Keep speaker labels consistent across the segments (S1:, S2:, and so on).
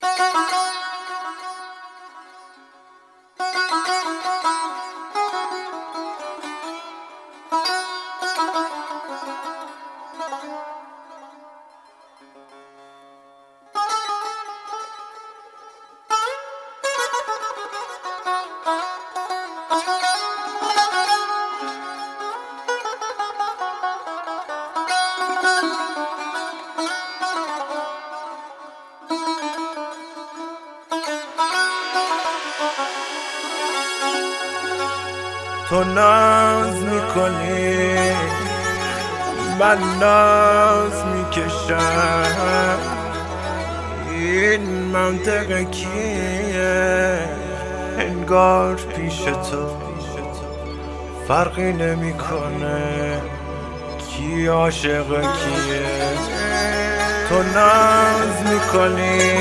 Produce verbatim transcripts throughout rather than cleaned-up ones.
S1: تو ناز میکنی من ناز میکشم، این منطقه کیه؟ انگار پیش تو فرقی نمیکنه کی عاشق کیه. تو ناز میکنی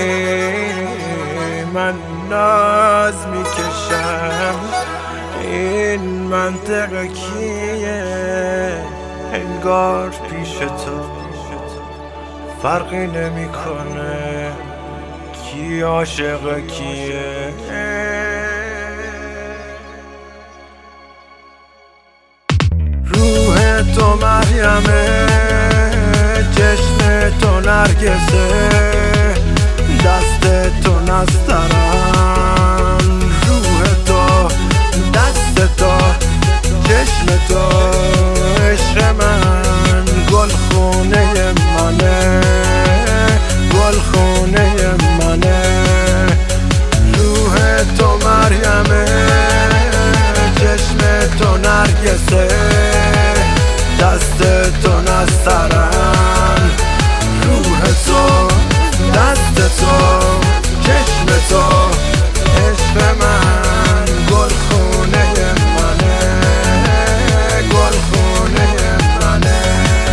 S1: من ناز میکشم، این منطقه کیه؟ انگار پیش تو فرقی نمیکنه کی عاشق کیه. روح تو مریمه، چشم تو نرگسه، دست تو نسترن. روح تو، دست تو، چشم تو، عشق من گل خونه منه، گل خونه منه. روح تو مریمه، چشم تو نرگسه، دست تو نسترن. روح تو، دست تو، چشم تو، عشق من گل خونه منه، گل خونه منه.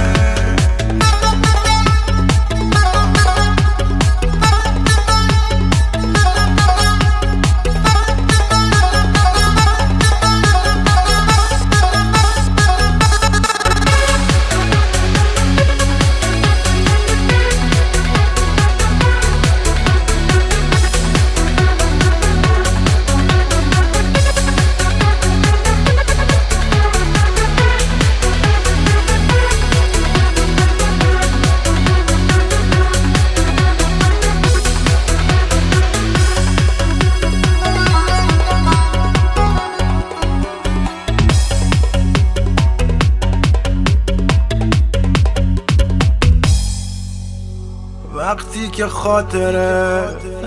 S1: وقتی که خاطره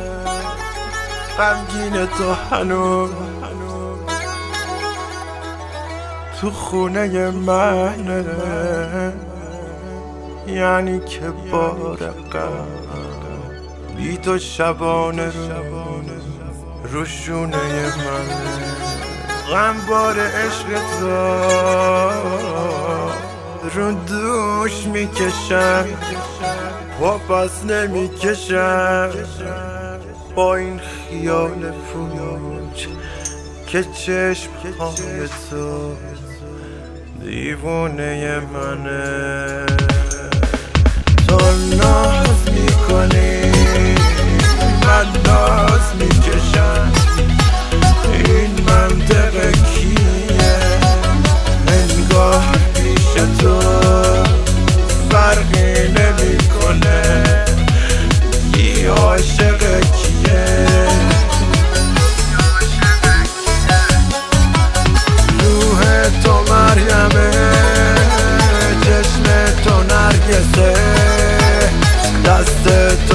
S1: غمگین تو هنوز تو خونه منه، یعنی که بار غم بی تو شبانه رو رو شونه منه. غم بار عشق تو رو دوش میکشم، پا پس نمیکشم با این خیال پوچ که چشم های تو دیوونه منه. تو ناز میکنی من ناز میکشم، این منطقه کیه؟ انگار پیش تو فرقی نمیکنه کی عاشق کیه. روح تو مریمه، چشم تو نرگسه، دست